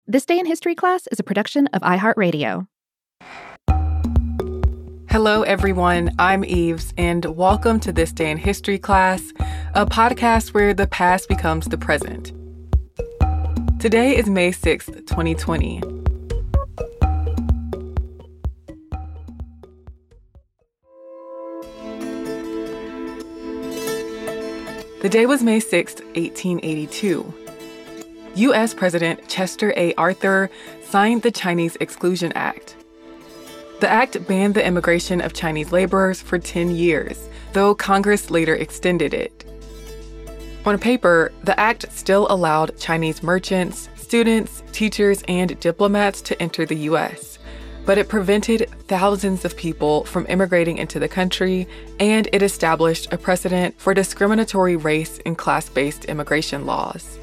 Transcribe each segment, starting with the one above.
This Day in History Class is a production of iHeartRadio. Hello, everyone. I'm Eves, and welcome to This Day in History Class, a podcast where the past becomes the present. Today is May 6th, 2020. The day was May 6th, 1882. U.S. President Chester A. Arthur signed the Chinese Exclusion Act. The act banned the immigration of Chinese laborers for 10 years, though Congress later extended it. On paper, the act still allowed Chinese merchants, students, teachers, and diplomats to enter the U.S., but it prevented thousands of people from immigrating into the country, and it established a precedent for discriminatory race and class-based immigration laws.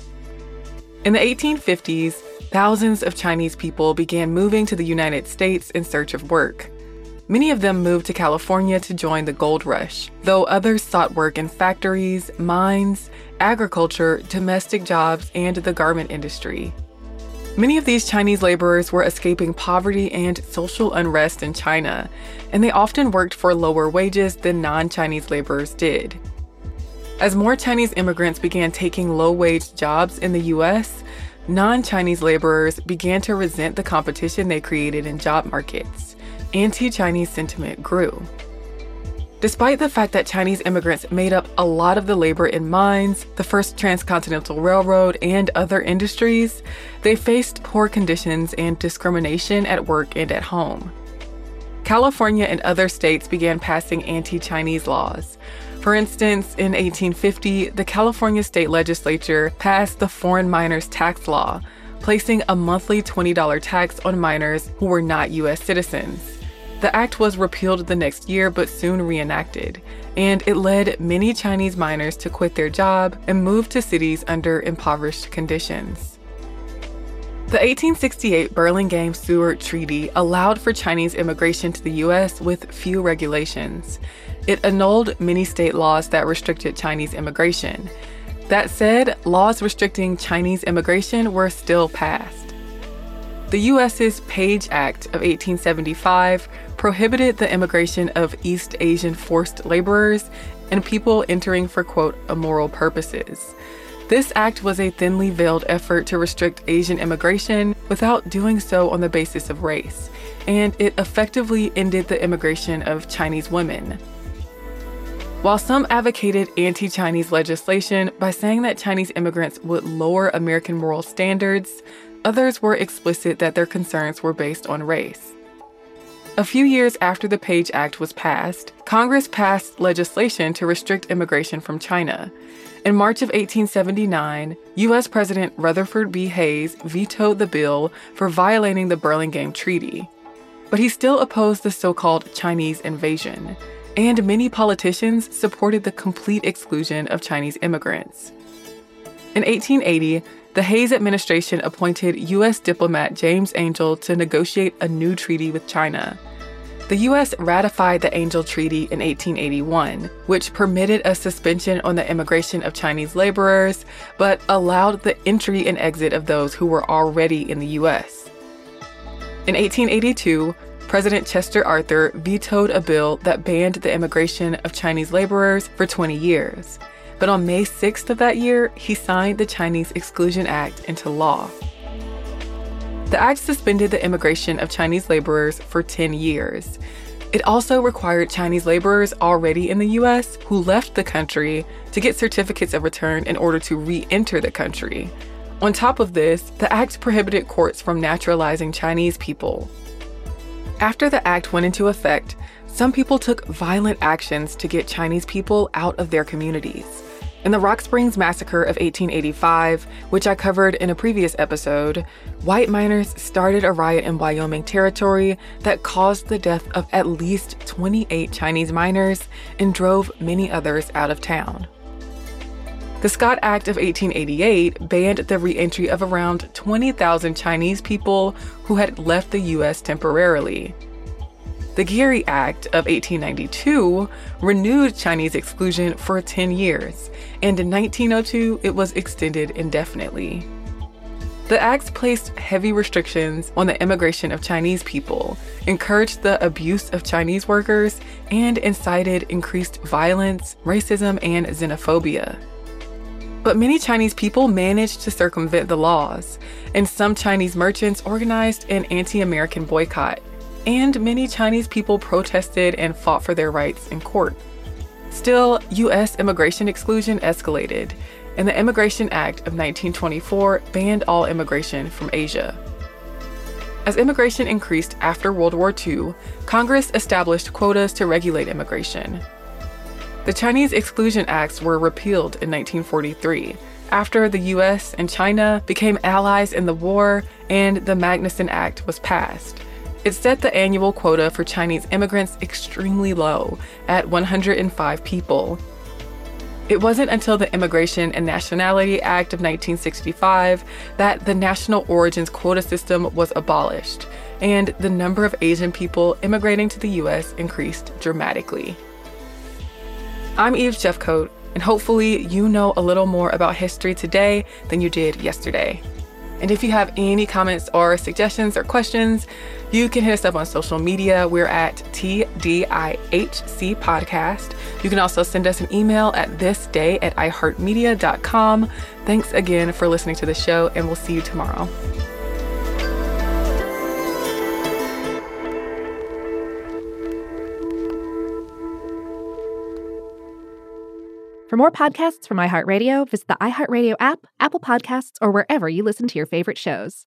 In the 1850s, thousands of Chinese people began moving to the United States in search of work. Many of them moved to California to join the gold rush, though others sought work in factories, mines, agriculture, domestic jobs, and the garment industry. Many of these Chinese laborers were escaping poverty and social unrest in China, and they often worked for lower wages than non-Chinese laborers did. As more Chinese immigrants began taking low-wage jobs in the U.S., non-Chinese laborers began to resent the competition they created in job markets. Anti-Chinese sentiment grew. Despite the fact that Chinese immigrants made up a lot of the labor in mines, the first transcontinental railroad, and other industries, they faced poor conditions and discrimination at work and at home. California and other states began passing anti-Chinese laws. For instance, in 1850, the California state legislature passed the Foreign Miners Tax Law, placing a monthly $20 tax on miners who were not U.S. citizens. The act was repealed the next year but soon reenacted, and it led many Chinese miners to quit their job and move to cities under impoverished conditions. The 1868 Burlingame-Seward Treaty allowed for Chinese immigration to the U.S. with few regulations. It annulled many state laws that restricted Chinese immigration. That said, laws restricting Chinese immigration were still passed. The U.S.'s Page Act of 1875 prohibited the immigration of East Asian forced laborers and people entering for, quote, immoral purposes. This act was a thinly veiled effort to restrict Asian immigration without doing so on the basis of race, and it effectively ended the immigration of Chinese women. While some advocated anti-Chinese legislation by saying that Chinese immigrants would lower American moral standards, others were explicit that their concerns were based on race. A few years after the Page Act was passed, Congress passed legislation to restrict immigration from China. In March of 1879, U.S. President Rutherford B. Hayes vetoed the bill for violating the Burlingame Treaty. But he still opposed the so-called Chinese invasion, and many politicians supported the complete exclusion of Chinese immigrants. In 1880, the Hayes administration appointed U.S. diplomat James Angell to negotiate a new treaty with China. The U.S. ratified the Angell Treaty in 1881, which permitted a suspension on the immigration of Chinese laborers, but allowed the entry and exit of those who were already in the U.S. In 1882, President Chester Arthur vetoed a bill that banned the immigration of Chinese laborers for 20 years. But on May 6th of that year, he signed the Chinese Exclusion Act into law. The act suspended the immigration of Chinese laborers for 10 years. It also required Chinese laborers already in the U.S. who left the country to get certificates of return in order to re-enter the country. On top of this, the act prohibited courts from naturalizing Chinese people. After the act went into effect, some people took violent actions to get Chinese people out of their communities. In the Rock Springs Massacre of 1885, which I covered in a previous episode, white miners started a riot in Wyoming Territory that caused the death of at least 28 Chinese miners and drove many others out of town. The Scott Act of 1888 banned the re-entry of around 20,000 Chinese people who had left the U.S. temporarily. The Geary Act of 1892 renewed Chinese exclusion for 10 years, and in 1902 it was extended indefinitely. The acts placed heavy restrictions on the immigration of Chinese people, encouraged the abuse of Chinese workers, and incited increased violence, racism, and xenophobia. But many Chinese people managed to circumvent the laws, and some Chinese merchants organized an anti-American boycott, and many Chinese people protested and fought for their rights in court. Still, U.S. immigration exclusion escalated, and the Immigration Act of 1924 banned all immigration from Asia. As immigration increased after World War II, Congress established quotas to regulate immigration. The Chinese Exclusion Acts were repealed in 1943, after the U.S. and China became allies in the war and the Magnuson Act was passed. It set the annual quota for Chinese immigrants extremely low, at 105 people. It wasn't until the Immigration and Nationality Act of 1965 that the national origins quota system was abolished, and the number of Asian people immigrating to the U.S. increased dramatically. I'm Eve Jeffcoat, and hopefully you know a little more about history today than you did yesterday. And if you have any comments or suggestions or questions, you can hit us up on social media. We're at TDIHC Podcast. You can also send us an email at thisday@iheartmedia.com. Thanks again for listening to the show, and we'll see you tomorrow. For more podcasts from iHeartRadio, visit the iHeartRadio app, Apple Podcasts, or wherever you listen to your favorite shows.